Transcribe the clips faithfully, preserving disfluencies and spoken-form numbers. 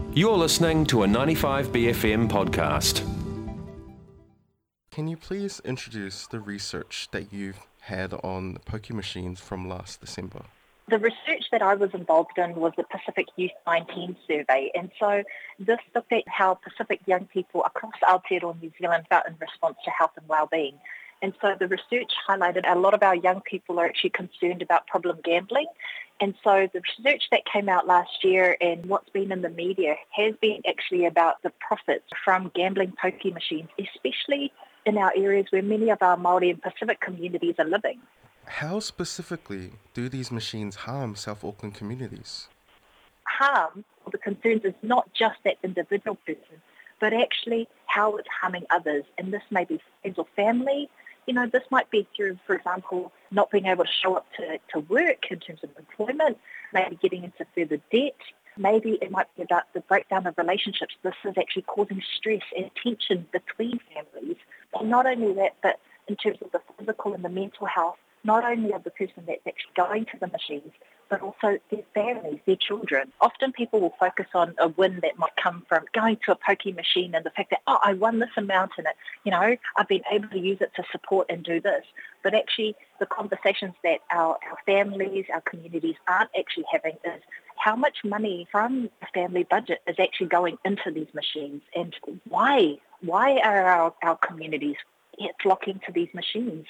You're listening to a ninety-five B F M podcast. Can you please introduce the research that you've had on pokie machines from last December? The research that I was involved in was the Pacific Youth nineteen survey, and so this looked at how Pacific young people across Aotearoa New Zealand felt in response to health and wellbeing. And so the research highlighted a lot of our young people are actually concerned about problem gambling. And so the research that came out last year and what's been in the media has been actually about the profits from gambling pokie machines, especially in our areas where many of our Māori and Pacific communities are living. How specifically do these machines harm South Auckland communities? Harm, or the concerns, is not just that individual person, but actually how it's harming others. And this may be friends or family. You know, this might be through, for example, not being able to show up to, to work in terms of employment, maybe getting into further debt. Maybe it might be about the breakdown of relationships. This is actually causing stress and tension between families. And not only that, but in terms of the physical and the mental health, not only of the person that's actually going to the machines, but also their families, their children. Often people will focus on a win that might come from going to a pokie machine and the fact that, oh, I won this amount in it. You know, I've been able to use it to support and do this. But actually the conversations that our, our families, our communities aren't actually having is how much money from the family budget is actually going into these machines, and why? Why are our, our communities flocking to these machines?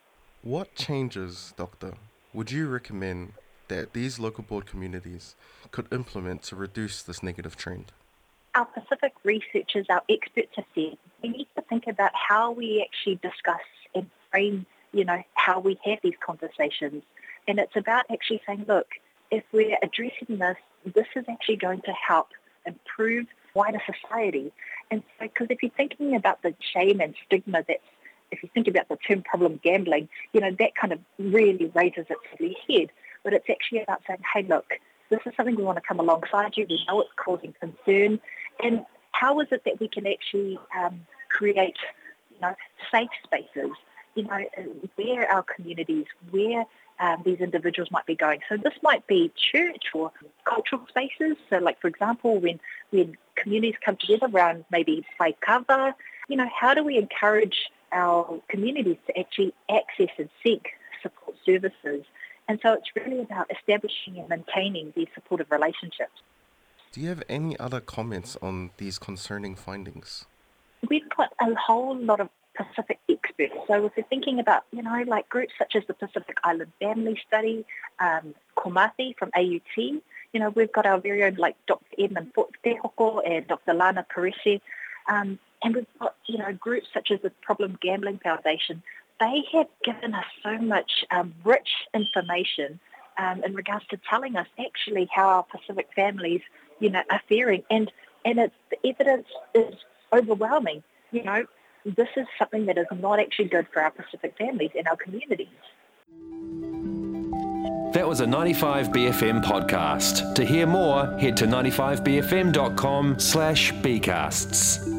What changes, Doctor, would you recommend that these local board communities could implement to reduce this negative trend? Our Pacific researchers, our experts have said we need to think about how we actually discuss and frame, you know, how we have these conversations. And it's about actually saying, look, if we're addressing this, this is actually going to help improve wider society. And so, because if you're thinking about the shame and stigma that's, if you think about the term problem gambling, you know, that kind of really raises its ugly head. But it's actually about saying, hey, look, this is something we want to come alongside you. We know it's causing concern. And how is it that we can actually um, create, you know, safe spaces, you know, where our communities, where um, these individuals might be going. So this might be church or cultural spaces. So like, for example, when, when communities come together around maybe play cover, you know, how do we encourage our communities to actually access and seek support services? And so it's really about establishing and maintaining these supportive relationships. Do you have any other comments on these concerning findings? We've got a whole lot of Pacific experts. So if we're thinking about, you know, like groups such as the Pacific Island Family Study, um, Komathi from A U T, you know, we've got our very own like Doctor Edmund Tehoko and Doctor Lana Parisi, um, and we've got, you know, groups such as the Problem Gambling Foundation. They have given us so much um, rich information um, in regards to telling us actually how our Pacific families, you know, are faring. And, and it's, the evidence is overwhelming. You know, this is something that is not actually good for our Pacific families and our communities. That was a ninety-five B F M podcast. To hear more, head to ninety-five b f m dot com slash bcasts.